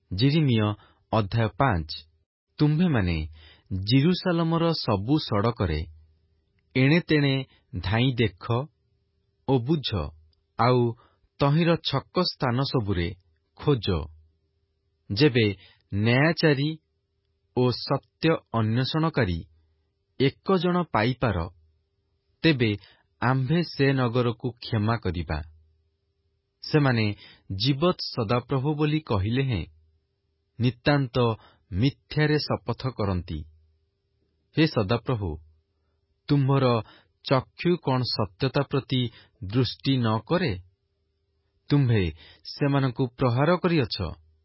ଯିରିମିୟ ଅଧ୍ୟାୟ 5। ତୁମ୍ଭେମାନେ ଜିରୁସାଲମର ସବୁ ସଡ଼କରେ ଏଣେତେଣେ ଧାଇଁ ଦେଖ ଓ ବୁଝ, ଆଉ ତହିଁର ଛକ ସ୍ଥାନ ସବୁରେ ଖୋଜ। ଯେବେ ନ୍ୟାୟଚାରୀ ଓ ସତ୍ୟ ଅନ୍ୱେଷଣକାରୀ ଏକ ଜଣ ପାଇପାର, ତେବେ ଆମ୍ଭେ ସେ ନଗରକୁ କ୍ଷମା କରିବା। ସେମାନେ ଜୀବତ୍ ସଦାପ୍ରଭୁ ବୋଲି କହିଲେ ହେଁ ନିତାନ୍ତ ମିଥ୍ୟାରେ ଶପଥ କରନ୍ତି। ହେ ସଦାପ୍ରଭୁ, ତୁମ୍ଭର ଚକ୍ଷୁ କଣ ସତ୍ୟତା ପ୍ରତି ଦୃଷ୍ଟି ନ କରେ? ତୁମ୍ଭେ ସେମାନଙ୍କୁ ପ୍ରହାର କରିଅଛ,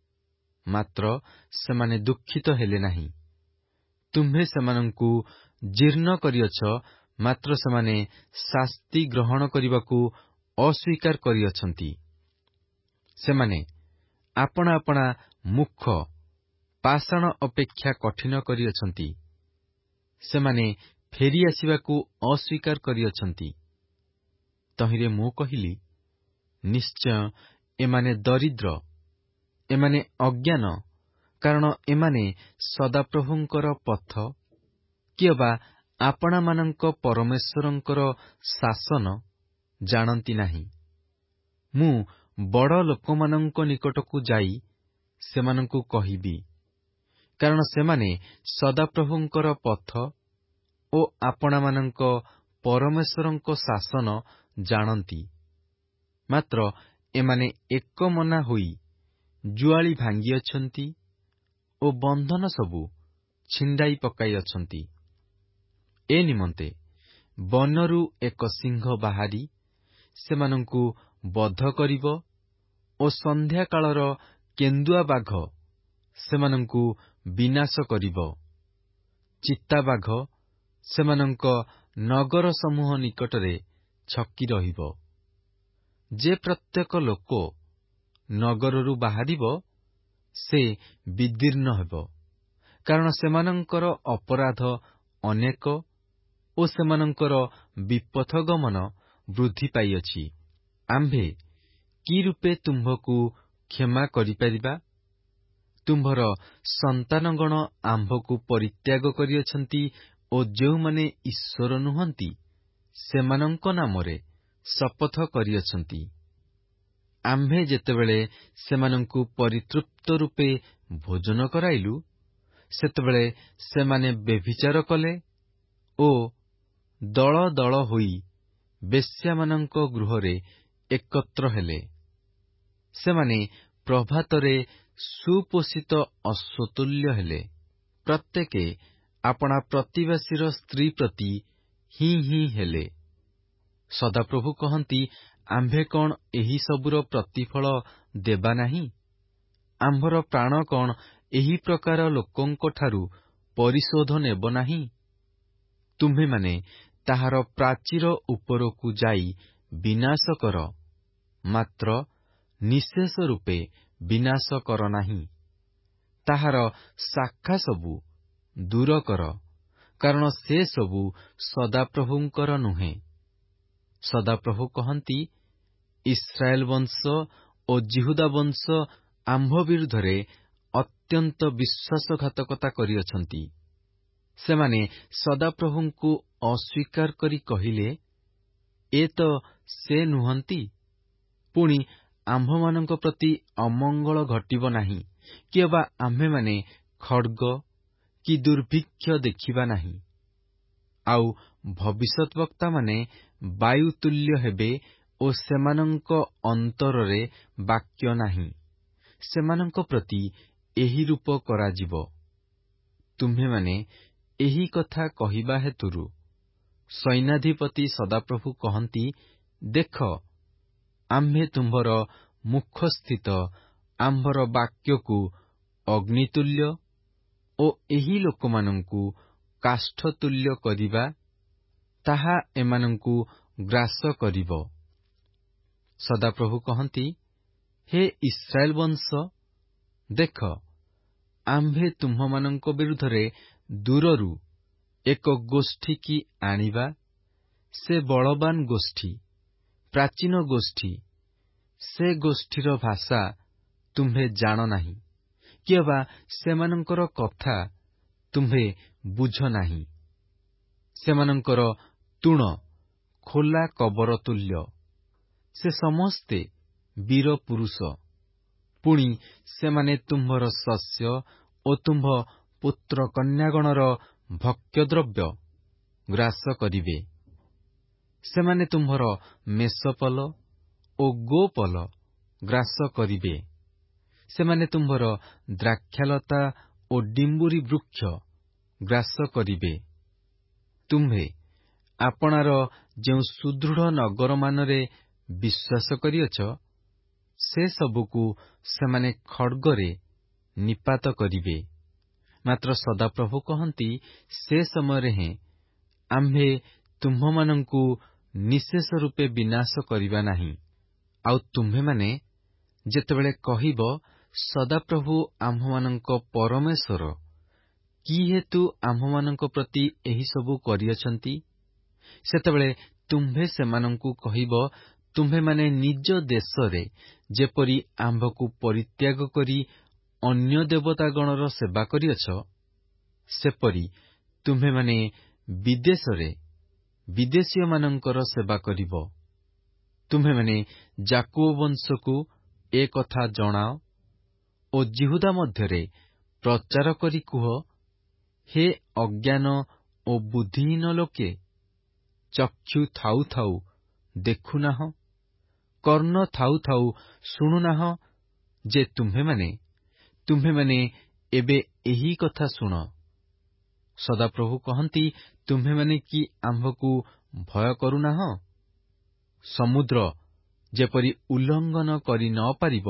ମାତ୍ର ସେମାନେ ଦୁଃଖିତ ହେଲେ ନାହିଁ। ତୁମ୍ଭେ ସେମାନଙ୍କୁ ଜୀର୍ଣ୍ଣ କରିଅଛ, ମାତ୍ର ସେମାନେ ଶାସ୍ତି ଗ୍ରହଣ କରିବାକୁ ଅସ୍ୱୀକାର କରିଅଛନ୍ତି। ସେମାନେ ଆପଣା ଆପଣା ମୁଖ ପାଷାଣ ଅପେକ୍ଷା କଠିନ କରିଅଛନ୍ତି। ସେମାନେ ଫେରି ଆସିବାକୁ ଅସ୍ୱୀକାର କରିଅଛନ୍ତି। ତହିଁରେ ମୁଁ କହିଲି, ନିଶ୍ଚୟ ଏମାନେ ଦରିଦ୍ର, ଏମାନେ ଅଜ୍ଞାନ, କାରଣ ଏମାନେ ସଦାପ୍ରଭୁଙ୍କର ପଥ କିଏବା ଆପଣାମାନଙ୍କ ପରମେଶ୍ୱରଙ୍କର ଶାସନ ଜାଣନ୍ତି ନାହିଁ। ମୁଁ ବଡ଼ ଲୋକମାନଙ୍କ ନିକଟକୁ ଯାଇ ସେମାନଙ୍କୁ କହିବି, କାରଣ ସେମାନେ ସଦାପ୍ରଭୁଙ୍କର ପଥ ଓ ଆପଣାମାନଙ୍କ ପରମେଶ୍ୱରଙ୍କ ଶାସନ ଜାଣନ୍ତି। ମାତ୍ର ଏମାନେ ଏକମନା ହୋଇ ଜୁଆଳି ଭାଙ୍ଗିଅଛନ୍ତି ଓ ବନ୍ଧନ ସବୁ ଛିଣ୍ଡାଇ ପକାଇଅଛନ୍ତି। ଏ ନିମନ୍ତେ ବନରୁ ଏକ ସିଂହ ବାହାରି ସେମାନଙ୍କୁ ବଧ କରିବ ଓ ସନ୍ଧ୍ୟାକାଳର କେନ୍ଦୁଆ ବାଘ ସେମାନଙ୍କୁ ବିନାଶ କରିବ। ଚିତାବାଘ ସେମାନଙ୍କ ନଗର ସମୂହ ନିକଟରେ ଛକି ରହିବ। ଯେ ପ୍ରତ୍ୟେକ ଲୋକ ନଗରରୁ ବାହାରିବ, ସେ ବିଦୀର୍ଣ୍ଣ ହେବ, କାରଣ ସେମାନଙ୍କର ଅପରାଧ ଅନେକ ଓ ସେମାନଙ୍କର ବିପଥଗମନ ବୃଦ୍ଧି ପାଇଅଛି। ଆମ୍ଭେ କି ରୂପେ ତୁମ୍ଭକୁ କ୍ଷମା କରିପାରିବା? ତୁମ୍ଭର ସନ୍ତାନଗଣ ଆମ୍ଭକୁ ପରିତ୍ୟାଗ କରିଅଛନ୍ତି ଓ ଯେଉଁମାନେ ଈଶ୍ୱର ନୁହନ୍ତି, ସେମାନଙ୍କ ନାମରେ ଶପଥ କରିଅଛନ୍ତି। ଆମ୍ଭେ ଯେତେବେଳେ ସେମାନଙ୍କୁ ପରିତୃପ୍ତ ରୂପେ ଭୋଜନ କରାଇଲୁ, ସେତେବେଳେ ସେମାନେ ବ୍ୟଭିଚାର କଲେ ଓ ଦଳ ଦଳ ହୋଇ ବେଶ୍ୟାମାନଙ୍କ ଗୃହରେ ଏକତ୍ର ହେଲେ। ସେମାନେ ପ୍ରଭାତରେ ସୁପୋଷିତ ଅଶ୍ୱତୁଲ୍ୟ ହେଲେ। ପ୍ରତ୍ୟେକେ ଆପଣା ପ୍ରତିବାସୀର ସ୍ତ୍ରୀ ପ୍ରତି ହିଁ ହିଁ ହେଲେ। ସଦାପ୍ରଭୁ କହନ୍ତି, ଆମ୍ଭେ କଣ ଏହି ସବୁର ପ୍ରତିଫଳ ଦେବା ନାହିଁ? ଆମ୍ଭର ପ୍ରାଣ କଣ ଏହି ପ୍ରକାର ଲୋକଙ୍କଠାରୁ ପରିଶୋଧ ନେବ ନାହିଁ? ତୁମ୍ଭେମାନେ ତାହାର ପ୍ରାଚୀର ଉପରକୁ ଯାଇ ବିନାଶ କର, ମାତ୍ର ନିଃଶେଷ ରୂପେ ବିନାଶ କର ନାହିଁ। ତାହାର ଶାଖା ସବୁ ଦୂର କର, କାରଣ ସେ ସବୁ ସଦାପ୍ରଭୁଙ୍କର ନୁହେଁ। ସଦାପ୍ରଭୁ କହନ୍ତି, ଇସ୍ରାଏଲ ବଂଶ ଓ ଯିହୁଦା ବଂଶ ଆମ୍ଭ ବିରୁଦ୍ଧରେ ଅତ୍ୟନ୍ତ ବିଶ୍ୱାସଘାତକତା କରିଅଛନ୍ତି। ସେମାନେ ସଦାପ୍ରଭୁଙ୍କୁ ଅସ୍ୱୀକାର କରି କହିଲେ, ଏ ତ ସେ ନୁହନ୍ତି। ପୁଣି ଆମ୍ଭମାନଙ୍କ ପ୍ରତି ଅମଙ୍ଗଳ ଘଟିବ ନାହିଁ, କିଏବା ଆମ୍ଭେମାନେ ଖଡ୍ଗ କି ଦୁର୍ଭିକ୍ଷ ଦେଖିବା ନାହିଁ। ଆଉ ଭବିଷ୍ୟଦ୍ବକ୍ତାମାନେ ବାୟୁତୁଲ୍ୟ ହେବେ ଓ ସେମାନଙ୍କ ଅନ୍ତରରେ ବାକ୍ୟ ନାହିଁ। ସେମାନଙ୍କ ପ୍ରତି ଏହି ରୂପ କରାଯିବ। ତୁମ୍ଭେମାନେ ଏହି କଥା କହିବା ହେତୁରୁ ସୈନ୍ୟାଧିପତି ସଦାପ୍ରଭୁ କହନ୍ତି, ଦେଖ, ଆମ୍ଭେ ତୁମ୍ଭର ମୁଖସ୍ଥିତ ଆମ୍ଭର ବାକ୍ୟକୁ ଅଗ୍ନିତୁଲ୍ୟ ଓ ଏହି ଲୋକମାନଙ୍କୁ କାଷ୍ଠତୁଲ୍ୟ କରିବା, ତାହା ଏମାନଙ୍କୁ ଗ୍ରାସ କରିବ। ସଦାପ୍ରଭୁ କହନ୍ତି, ହେ ଇସ୍ରାଏଲ ବଂଶ, ଦେଖ, ଆମ୍ଭେ ତୁମ୍ଭମାନଙ୍କ ବିରୁଦ୍ଧରେ ଦୂରରୁ ଏକ ଗୋଷ୍ଠୀ କି ଆଣିବା। ସେ ବଳବାନ ଗୋଷ୍ଠୀ, ପ୍ରାଚୀନ ଗୋଷ୍ଠୀ। ସେ ଗୋଷ୍ଠୀର ଭାଷା ତୁମ୍ଭେ ଜାଣ ନାହିଁ, କିଏ ବା ସେମାନଙ୍କର କଥା ତୁମ୍ଭେ ବୁଝ ନାହିଁ। ସେମାନଙ୍କର ତୁଣ ଖୋଲା କବର ତୁଲ୍ୟ। ସେ ସମସ୍ତେ ବୀର ପୁରୁଷ। ପୁଣି ସେମାନେ ତୁମ୍ଭର ଶସ୍ୟ ଓ ତୁମ୍ଭ ପୁତ୍ର କନ୍ୟାଗଣର ଭକ୍ଷ୍ୟଦ୍ରବ୍ୟ ଗ୍ରାସ କରିବେ। ସେମାନେ ତୁମ୍ଭର ମେଷପଲ ଓ ଗୋପଲ ଗ୍ରାସ କରିବେ। ସେମାନେ ତୁମ୍ଭର ଦ୍ରାକ୍ଷାଲତା ଓ ଡିମ୍ବୁରି ବୃକ୍ଷ ଗ୍ରାସ କରିବେ। ତୁମ୍ଭେ ଆପଣାର ଯେଉଁ ସୁଦୃଢ଼ ନଗରମାନରେ ବିଶ୍ୱାସ କରିଅଛ, ସେ ସବୁକୁ ସେମାନେ ଖଡ୍ଗରେ ନିପାତ କରିବେ। ମାତ୍ର ସଦାପ୍ରଭୁ କହନ୍ତି, ସେ ସମୟରେ ହେଁ ଆମ୍ଭେ ତୁମ୍ଭମାନଙ୍କୁ ନିଃଶେଷ ରୂପେ ବିନାଶ କରିବା ନାହିଁ। ଆଉ ତୁମ୍ଭେମାନେ ଯେତେବେଳେ କହିବ, ସଦାପ୍ରଭୁ ଆମ୍ଭମାନଙ୍କ ପରମେଶ୍ୱର କି ହେତୁ ଆମ୍ଭମାନଙ୍କ ପ୍ରତି ଏହିସବୁ କରିଅଛନ୍ତି, ସେତେବେଳେ ତୁମ୍ଭେ ସେମାନଙ୍କୁ କହିବ, ତୁମ୍ଭେମାନେ ନିଜ ଦେଶରେ ଯେପରି ଆମ୍ଭକୁ ପରିତ୍ୟାଗ କରି ଅନ୍ୟ ଦେବତାଗଣର ସେବା କରିଅଛ, ସେପରି ତୁମ୍ଭେମାନେ ବିଦେଶରେ ବିଦେଶୀୟମାନଙ୍କର ସେବା କରିବ। ତୁମ୍ଭେମାନେ ଯାକୋବ ବଂଶକୁ ଏ କଥା ଜଣାଅ ଓ ଯିହୁଦା ମଧ୍ୟରେ ପ୍ରଚାର କରି କୁହ, ହେ ଅଜ୍ଞାନ ଓ ବୁଦ୍ଧିହୀନ ଲୋକେ, ଚକ୍ଷୁ ଥାଉ ଥାଉ ଦେଖୁନାହଁ, କର୍ଣ୍ଣ ଥାଉ ଥାଉ ଶୁଣୁନାହଁ ଯେ ତୁମ୍ଭେମାନେ ଏବେ ଏହି କଥା ଶୁଣ। ସଦାପ୍ରଭୁ କହନ୍ତି, ତୁମ୍ଭେମାନେ କି ଆମ୍ଭକୁ ଭୟ କରୁନାହଁ? ସମୁଦ୍ର ଯେପରି ଉଲ୍ଲଂଘନ କରି ନ ପାରିବ,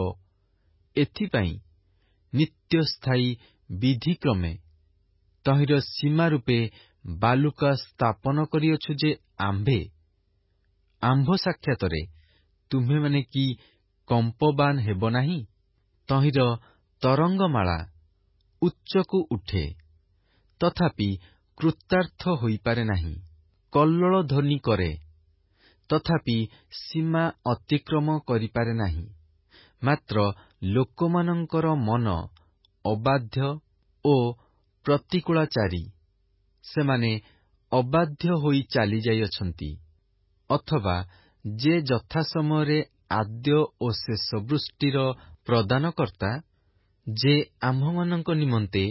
ଏଥିପାଇଁ ନିତ୍ୟସ୍ଥାୟୀ ବିଧିକ୍ରମେ ତହିଁର ସୀମା ରୂପେ ବାଲୁକା ସ୍ଥାପନ କରିଅଛୁ ଯେ ଆମ୍ଭ ସାକ୍ଷାତରେ ତୁମ୍ଭେମାନେ କି କମ୍ପବାନ ହେବ ନାହିଁ? ତହିଁର ତରଙ୍ଗମାଳା ଉଚ୍ଚକୁ ଉଠେ, ତଥାପି କୃତାର୍ଥ ହୋଇପାରେ ନାହିଁ। କଲ୍ଲୋଳ ଧ୍ୱନି କରେ, ତଥାପି ସୀମା ଅତିକ୍ରମ କରିପାରେ ନାହିଁ। ମାତ୍ର ଲୋକମାନଙ୍କର ମନ ଅବାଧ୍ୟ ଓ ପ୍ରତିକୂଳାଚାରୀ। ସେମାନେ ଅବାଧ୍ୟ ହୋଇ ଚାଲିଯାଇଅଛନ୍ତି। ଅଥବା ଯେ ଯଥା ସମୟରେ ଆଦ୍ୟ ଓ ଶେଷ ବୃଷ୍ଟିର ପ୍ରଦାନକର୍ତ୍ତା, ଯେ ଆମ୍ଭମାନଙ୍କ ନିମନ୍ତେ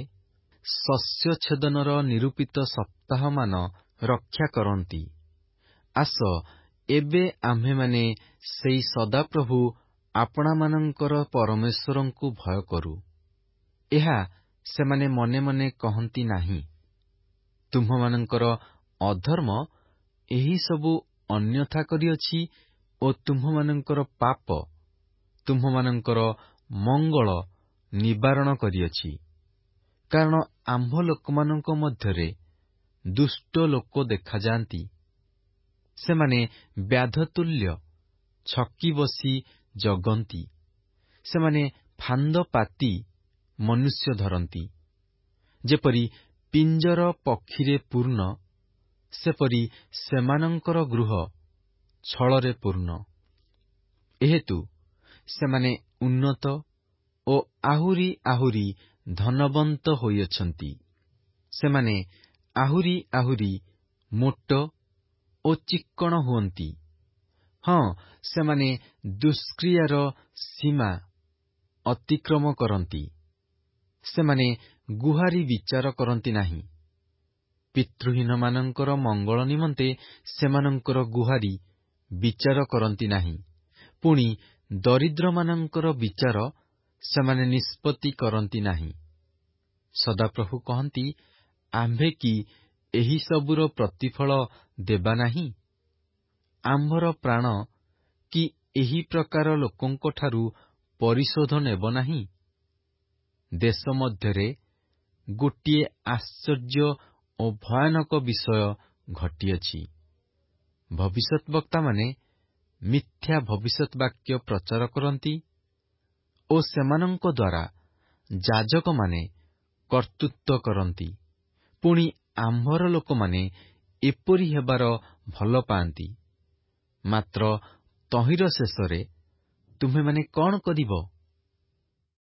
ଶସ୍ୟଛେଦନର ନିରୂପିତ ସପ୍ତାହମାନ ରକ୍ଷା କରନ୍ତି। ଆସ, ଏବେ ଆମ୍ଭେମାନେ ସେହି ସଦାପ୍ରଭୁ ଆପଣାମାନଙ୍କର ପରମେଶ୍ୱରଙ୍କୁ ଭୟ କରୁ। ଏହା ସେମାନେ ମନେ ମନେ କହନ୍ତି ନାହିଁ। ତୁମ୍ଭମାନଙ୍କର ଅଧର୍ମ ଏହିସବୁ ଅନ୍ୟଥା କରିଅଛି ଓ ତୁମ୍ଭମାନଙ୍କର ପାପ ତୁମ୍ଭମାନଙ୍କର ମଙ୍ଗଳ ନିବାରଣ କରିଅଛି। କାରଣ ଆମ୍ଭ ଲୋକମାନଙ୍କ ମଧ୍ୟରେ ଦୁଷ୍ଟ ଲୋକ ଦେଖାଯାଆନ୍ତି। ସେମାନେ ବ୍ୟାଧତୁଲ୍ୟ ଛକି ବସି ଜଗନ୍ତି। ସେମାନେ ଫାନ୍ଦ ପାତି ମନୁଷ୍ୟ ଧରନ୍ତି। ଯେପରି ପିଞ୍ଜର ପକ୍ଷୀରେ ପୂର୍ଣ୍ଣ, ସେପରି ସେମାନଙ୍କର ଗୃହ ଛଳରେ ପୂର୍ଣ୍ଣ। ଏହେତୁ ସେମାନେ ଉନ୍ନତ ଓ ଆହୁରି ଆହୁରି ଧନବନ୍ତ ହୋଇଅଛନ୍ତି। ସେମାନେ ଆହୁରି ଆହୁରି ମୋଟ ଓ ଚିକ୍କଣ ହୁଅନ୍ତି। ହଁ, ସେମାନେ ଦୁଷ୍କ୍ରିୟାର ସୀମା ଅତିକ୍ରମ କରନ୍ତି। ସେମାନେ ଗୁହାରି ବିଚାର କରନ୍ତି ନାହିଁ। ପିତୃହୀନମାନଙ୍କର ମଙ୍ଗଳ ନିମନ୍ତେ ସେମାନଙ୍କର ଗୁହାରି ବିଚାର କରନ୍ତି ନାହିଁ। ପୁଣି ଦରିଦ୍ରମାନଙ୍କର ବିଚାର ସେମାନେ ନିଷ୍ପତ୍ତି କରନ୍ତି ନାହିଁ। ସଦାପ୍ରଭୁ କହନ୍ତି, ଆମ୍ଭେ କି ଏହିସବୁର ପ୍ରତିଫଳ ଦେବା ନାହିଁ? ଆମ୍ଭର ପ୍ରାଣ କି ଏହି ପ୍ରକାର ଲୋକଙ୍କଠାରୁ ପରିଶୋଧ ନେବ ନାହିଁ? ଦେଶ ମଧ୍ୟରେ ଗୋଟିଏ ଆଶ୍ଚର୍ଯ୍ୟ ଓ ଭୟାନକ ବିଷୟ ଘଟିଅଛି। ଭବିଷ୍ୟଦ୍ବକ୍ତାମାନେ ମିଥ୍ୟା ଭବିଷ୍ୟତ୍ ବାକ୍ୟ ପ୍ରଚାର କରନ୍ତି ଓ ସେମାନଙ୍କ ଦ୍ୱାରା ଯାଜକମାନେ କର୍ତ୍ତୃତ୍ୱ କରନ୍ତି। ପୁଣି ଆମ୍ଭର ଲୋକମାନେ ଏପରି ହେବାର ଭଲ ପାଆନ୍ତି। ମାତ୍ର ତହିଁର ଶେଷରେ ତୁମ୍ଭେମାନେ କଣ କରିବ?